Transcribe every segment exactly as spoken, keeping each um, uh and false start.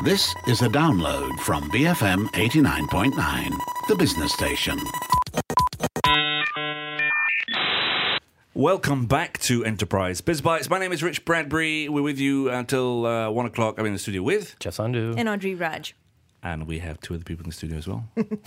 This is a download from B F M eighty-nine point nine, the business station. Welcome back to Enterprise Biz Bites. My name is Rich Bradbury. We're with you until uh, one o'clock. I'm in the studio with Jeff Sandu and Audrey Raj. And we have two other people in the studio as well.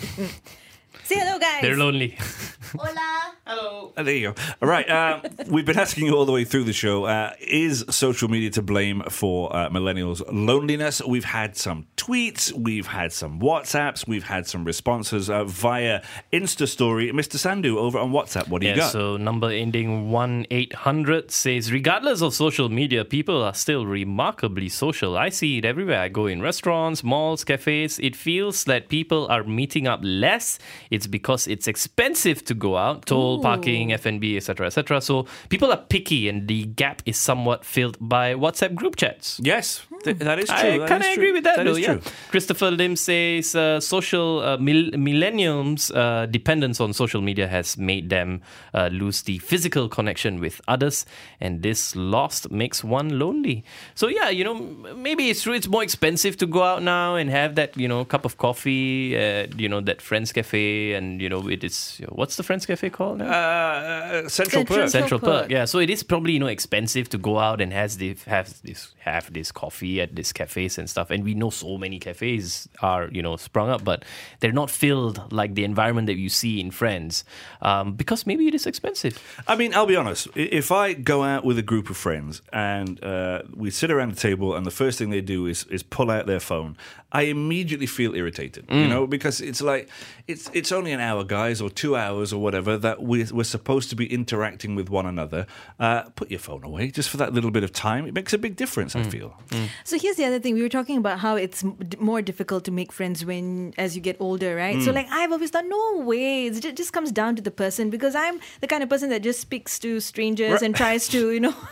Say hello, guys. They're lonely. Hola. Hello. Oh, there you go. All right. Uh, we've been asking you all the way through the show, uh, is social media to blame for uh, millennials' loneliness? We've had some tweets, we've had some WhatsApps, we've had some responses uh, via Insta Story. Mister Sandu, over on WhatsApp, what do you yeah, got? So number ending one eight hundred says, regardless of social media, people are still remarkably social. I see it everywhere. I go in restaurants, malls, cafes. It feels that people are meeting up less. It's because it's expensive to go out, toll, Ooh. parking, F and B, et cetera, et cetera. So people are picky, and the gap is somewhat filled by WhatsApp group chats. Yes, th- that is true. I That kind of is agree true. with that, That though. is Yeah. true. Christopher Lim says uh, social uh, mil- millenniums' uh, dependence on social media has made them uh, lose the physical connection with others, and this loss makes one lonely. So yeah, you know, maybe it's true. It's more expensive to go out now and have that, you know, cup of coffee at, you know, that Friends Cafe, and you know, it is, you know, what's the Friends Cafe called now? Uh, Central Central Perk. Central Perk. Perk, yeah. So it is probably, you know, expensive to go out and has the, have this have this coffee at these cafes and stuff. And we know so many cafes are, you know, sprung up, but they're not filled like the environment that you see in Friends, um, because maybe it is expensive. I mean, I'll be honest. I- If I go out with a group of friends and uh, we sit around the table and the first thing they do is is pull out their phone, I immediately feel irritated, you know, because it's like, it's it's only an hour, guys, or two hours or whatever, that we're, we're supposed to be interacting with one another. Uh, put your phone away just for that little bit of time. It makes a big difference, I feel. So here's the other thing. We were talking about how it's m- d- more difficult to make friends when as you get older, right? So like I've always thought, no way. It ju- just comes down to the person, because I'm the kind of person that just speaks to strangers and tries to, you know.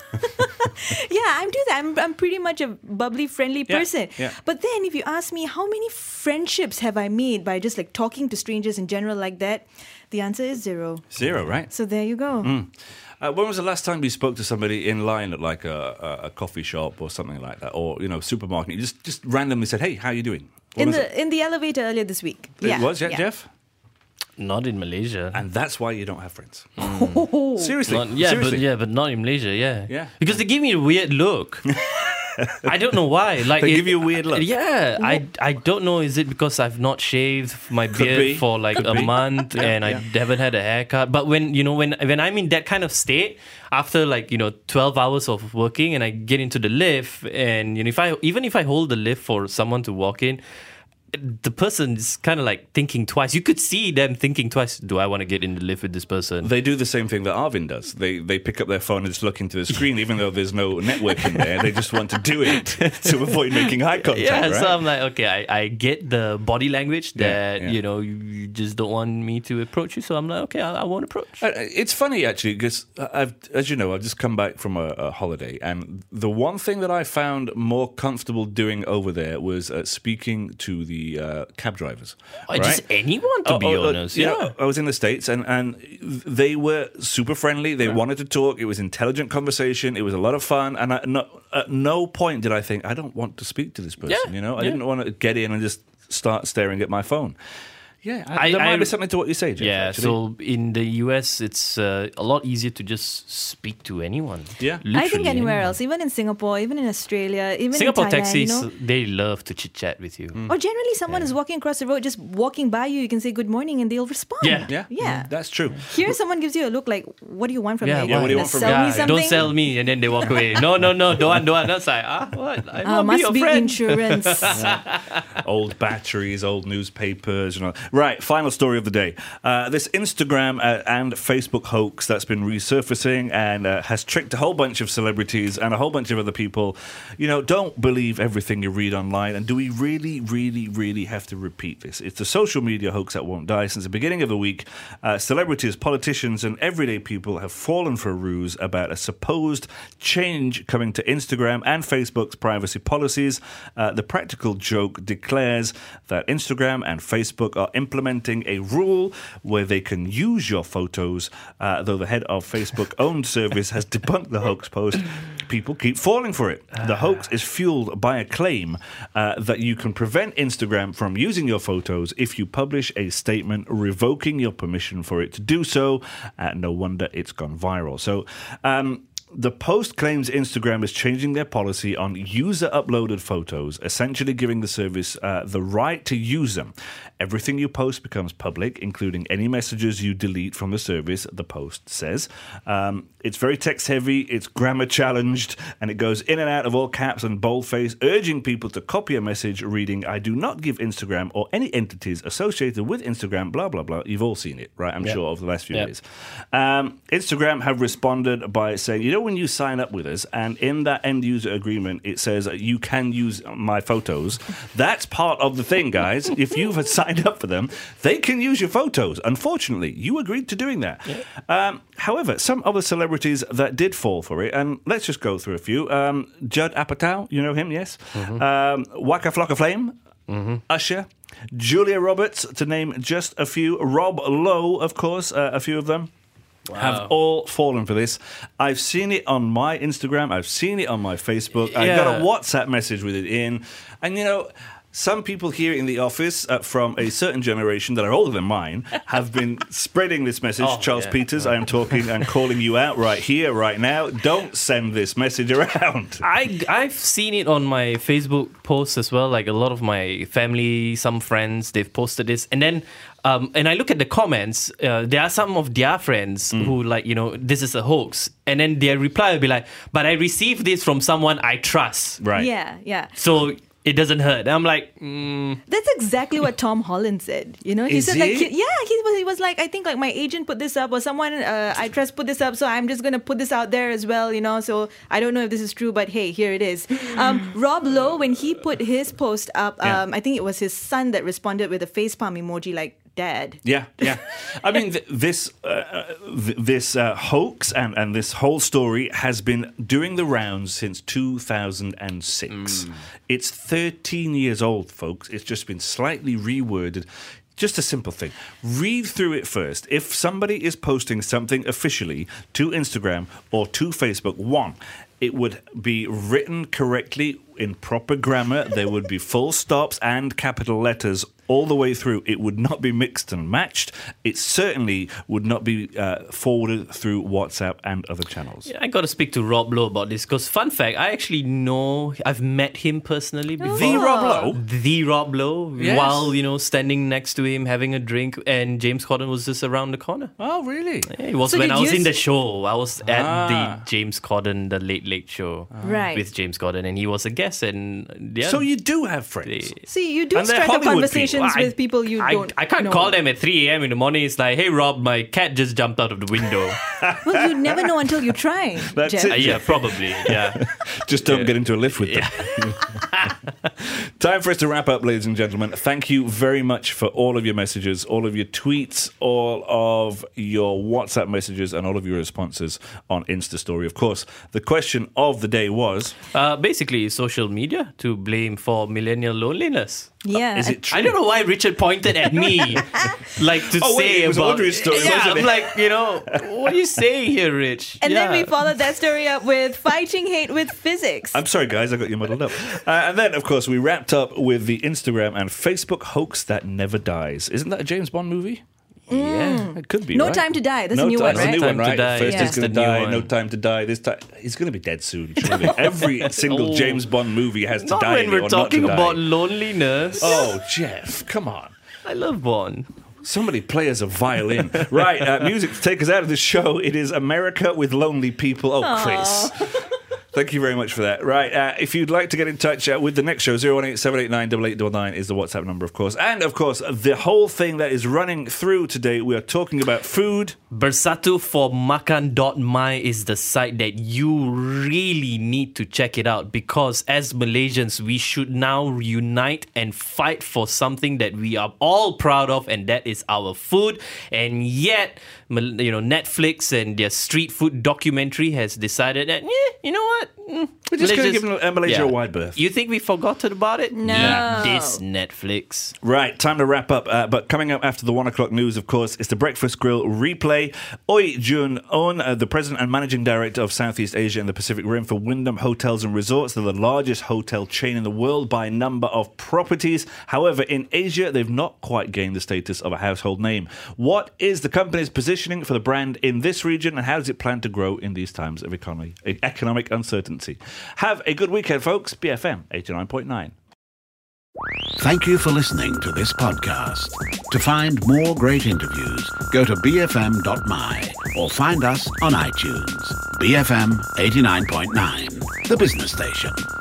yeah, I'm do that. I'm I'm pretty much a bubbly, friendly Yeah, person. yeah. But then if you ask me how many friendships have I made by just like talking to strangers in general like that, the answer is zero. Zero, right? So there you go. Uh, when was the last time you spoke to somebody in line at like a, a, a coffee shop or something like that, or you know, supermarket? You just just randomly said, "Hey, how you doing?" What In was the it? in the elevator earlier this week. It yeah, was, yeah, Jeff. Not in Malaysia. And that's why you don't have friends. Seriously, Not, yeah, seriously. but yeah, but not in Malaysia. Yeah, Yeah. because they give me a weird look. I don't know why. Like They it- give you a weird look. Yeah, I I don't know. Is it because I've not shaved my beard be. for like a month and I haven't had a haircut? But when you know when when I'm in that kind of state after like you know twelve hours of working and I get into the lift, and you know if I even if I hold the lift for someone to walk in, the person is kind of like thinking twice. You could see them thinking twice. Do I want to get in the lift with this person? They do the same thing that Arvin does. They they pick up their phone and just look into the screen, even though there's no network in there. They just want to do it to avoid making eye contact. Yeah, right? so I'm like, okay, I, I get the body language Yeah, that, yeah. you know, you, you just don't want me to approach you. So I'm like, okay, I, I won't approach. Uh, It's funny actually because I've, as you know, I've just come back from a, a holiday, and the one thing that I found more comfortable doing over there was uh, speaking to the uh, cab drivers. Or Just right? anyone, to Oh, be oh, uh, honest. you Yeah. know, I was in the States and, and they were super friendly. They wanted to talk. It was intelligent conversation. It was a lot of fun. And I, no, at no point did I think, I don't want to speak to this person. Yeah, You know, I yeah. didn't want to get in and just start staring at my phone. Yeah, I, I- there might I- be something to what you say, Jeff. Yeah, actually. so in the U S, it's uh, a lot easier to just speak to anyone. Yeah. I think Literally anywhere anyone. else, even in Singapore, even in Australia, even Singapore in Thailand, taxis, you know. they love to chit chat with you. Or generally, someone is walking across the road, just walking by you. You can say good morning, and they'll respond. Yeah. Yeah, yeah. that's true. Here, someone gives you a look like, "What do you want from Yeah, me? yeah, what do you Gonna want from sell me? me Yeah, something? don't sell me, and then they walk away. No, no, no, don't want, don't want. That's like, ah, what? I Uh, want to be must your be friend. insurance. Old batteries, old newspapers. You know. Right, final story of the day. Uh, this Instagram uh, and Facebook hoax that's been resurfacing and uh, has tricked a whole bunch of celebrities and a whole bunch of other people. You know, don't believe everything you read online. And do we really, really, really have to repeat this? It's a social media hoax that won't die. Since the beginning of the week, uh, celebrities, politicians, and everyday people have fallen for a ruse about a supposed change coming to Instagram and Facebook's privacy policies. Uh, the practical joke declares that Instagram and Facebook are implementing a rule where they can use your photos, uh, though the head of Facebook-owned service has debunked the hoax post. People keep falling for it. The hoax is fueled by a claim uh, that you can prevent Instagram from using your photos if you publish a statement revoking your permission for it to do so. Uh, no wonder it's gone viral. So, um, the post claims Instagram is changing their policy on user-uploaded photos, essentially giving the service uh, the right to use them. Everything you post becomes public, including any messages you delete from the service, the post says. Um, it's very text-heavy, it's grammar-challenged, and it goes in and out of all caps and boldface, urging people to copy a message reading, I do not give Instagram or any entities associated with Instagram, blah, blah, blah. You've all seen it, right? I'm Yep. sure, over the last few Yep. years. Um, Instagram have responded by saying, you know, when you sign up with us and in that end user agreement it says you can use my photos, that's part of the thing, guys. If you've signed up for them, they can use your photos. Unfortunately, you agreed to doing that. Yeah. Um, however, some other celebrities that did fall for it, and let's just go through a few. Um, Judd Apatow, you know him, yes? Mm-hmm. Um, Waka Flocka Flame, mm-hmm. Usher, Julia Roberts, to name just a few. Rob Lowe, of course, uh, a few of them. Wow. Have all fallen for this. I've seen it on my Instagram. I've seen it on my Facebook. Yeah. I got a WhatsApp message with it in. And, you know, some people here in the office uh, from a certain generation that are older than mine have been spreading this message. Oh, Charles yeah. Peters, I am talking and calling you out right here, right now. Don't send this message around. I, I've seen it on my Facebook posts as well. Like a lot of my family, some friends, they've posted this. And then Um, and I look at the comments, uh, there are some of their friends mm. who like, you know, this is a hoax. And then their reply will be like, but I received this from someone I trust. Right. Yeah, yeah. So it doesn't hurt. And I'm like, mm. That's exactly what Tom Holland said. You know, he Is said he? like, he, yeah, he was, he was like, I think like my agent put this up or someone uh, I trust put this up, so I'm just gonna put this out there as well. You know, so I don't know if this is true, but hey, here it is. Um, Rob Lowe, when he put his post up, um, Yeah. I think it was his son that responded with a facepalm emoji, like dad. Yeah, yeah. I mean, th- this uh, th- this uh, hoax and, and this whole story has been doing the rounds since two thousand six. Mm. It's thirteen years old, folks. It's just been slightly reworded. Just a simple thing. Read through it first. If somebody is posting something officially to Instagram or to Facebook, one, it would be written correctly in proper grammar. There would be full stops and capital letters all the way through. It would not be mixed and matched. It certainly would not be uh, forwarded through WhatsApp and other channels. Yeah, I got to speak to Rob Lowe about this because, fun fact, I actually know, I've met him personally before. The Rob Lowe? The Rob Lowe, Yes. while, you know, standing next to him, having a drink, and James Corden was just around the corner. Oh, really? Yeah, it was So when did I was you in the s- show. I was at Ah. the James Corden, the Late Late Show Right. with James Corden, and he was a guest. And yeah, So you do have friends. See, you do And they're strike up Hollywood conversations people. I- with people you I, don't I can't know. call them at three a.m. in the morning. It's like, hey, Rob, my cat just jumped out of the window. Well, you never know until you try. That's Jeff. it. Uh, yeah, probably. Yeah. Just don't Yeah. get into a lift with them. Time for us to wrap up, ladies and gentlemen. Thank you very much for all of your messages, all of your tweets, all of your WhatsApp messages, and all of your responses on Insta Story. Of course, the question of the day was... Uh, basically, social media to blame for millennial loneliness. Yeah. Is it true? I don't know why Richard pointed at me, like to Oh, wait, say it was about Audrey's story, Yeah, wasn't I'm it? like, you know, what are you saying here, Rich? And yeah. then we followed that story up with fighting hate with physics. I'm sorry, guys, I got you muddled up. Uh, and then, of course, we wrapped up with the Instagram and Facebook hoax that never dies. Isn't that a James Bond movie? Yeah. It could be, No right? Time to Die. That's no a new time, one, that's a right? new No one, Time to right? Die. First Yeah. he's going That's the to new die, one. No Time to Die. This time he's going to be dead soon. Surely. Every single Oh. James Bond movie has to Not die when in it we're or not to talking die. about loneliness. Oh, Jeff, come on. I love Bond. Somebody play us a violin. Right, uh, music to take us out of this show. It is America with Lonely People. Oh, Chris. Thank you very much for that. Right, uh, if you'd like to get in touch uh, with the next show, zero one eight seven eight nine eight eight nine nine is the WhatsApp number, of course. And, of course, the whole thing that is running through today, we are talking about food. Bersatu for Makan dot my is the site that you really need to check it out because as Malaysians, we should now unite and fight for something that we are all proud of, and that is our food. And yet, you know, Netflix and their street food documentary has decided that, eh, you know what? what? Mm, We're just let's going to give uh, Malaysia yeah. a wide berth. You think we forgotten about it? No. Yeah. This Netflix. Right, time to wrap up. Uh, but coming up after the one o'clock news, of course, is the Breakfast Grill replay. Oi Jun On, uh, the president and managing director of Southeast Asia and the Pacific Rim for Wyndham Hotels and Resorts. They're the largest hotel chain in the world by number of properties. However, in Asia, they've not quite gained the status of a household name. What is the company's positioning for the brand in this region, and how does it plan to grow in these times of economy, economic uncertainty? Have a good weekend, folks. B F M eighty-nine point nine. Thank you for listening to this podcast. To find more great interviews, go to b f m dot m y or find us on iTunes. B F M eighty-nine point nine, the business station.